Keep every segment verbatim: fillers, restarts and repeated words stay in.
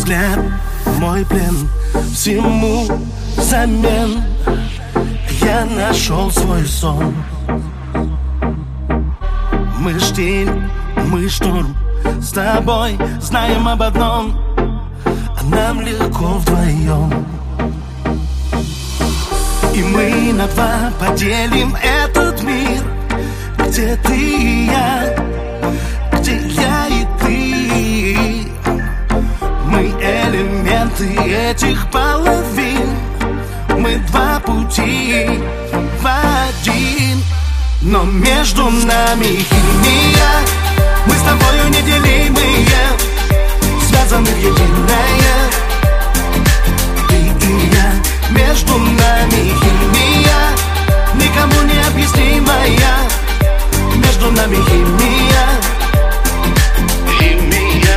взгляд, мой плен, всему взамен я нашел свой сон. Мы ж тень, мы шторм, с тобой знаем об одном, а нам легко вдвоем. И мы на два поделим этот мир, где ты и я, где я и ты. Мы элементы этих половин, мы два пути в один. Но между нами химия, мы с тобою неделимые, связаны в единое. Ты и я, между нами химия, никому не объяснимая. Между нами химия, химия.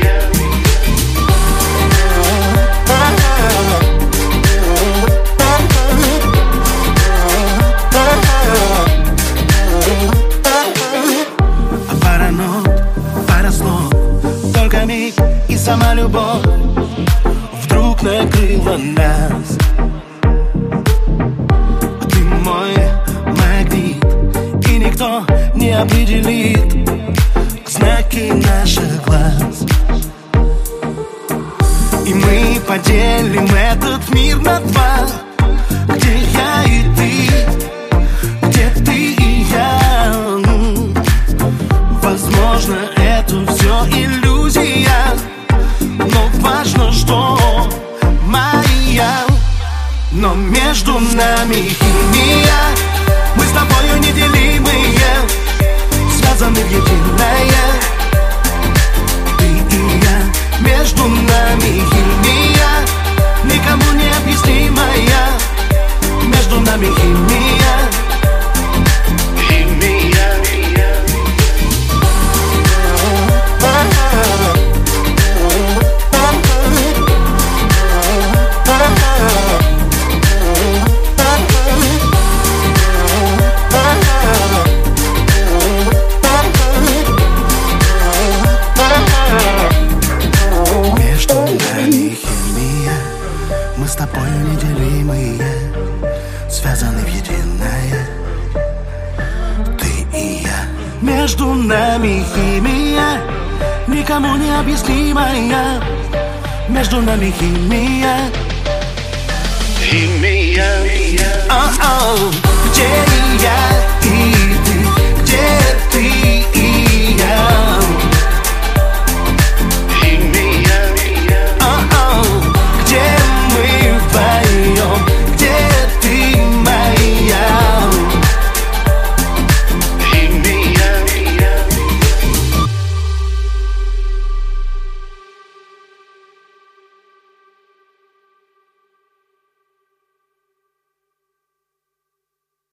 А пара нот, пара слов, только миг и сама любовь вдруг накрыла нас. Ты мой магнит, и никто не определит знаки наших глаз. И мы поделим этот мир на два, где я и ты, где ты и я. Возможно, это все иллюзия, но важно, что моя. Но между нами химия, мы с тобою неделимые, связаны в единое. Ты и я, между нами химия, никому не объяснимая. Между нами химия, химия. Мы с тобою неделимые, связаны в единое. Ты и я, между нами химия, никому не объяснимая. Между нами химия, химия. О-о, где и я, и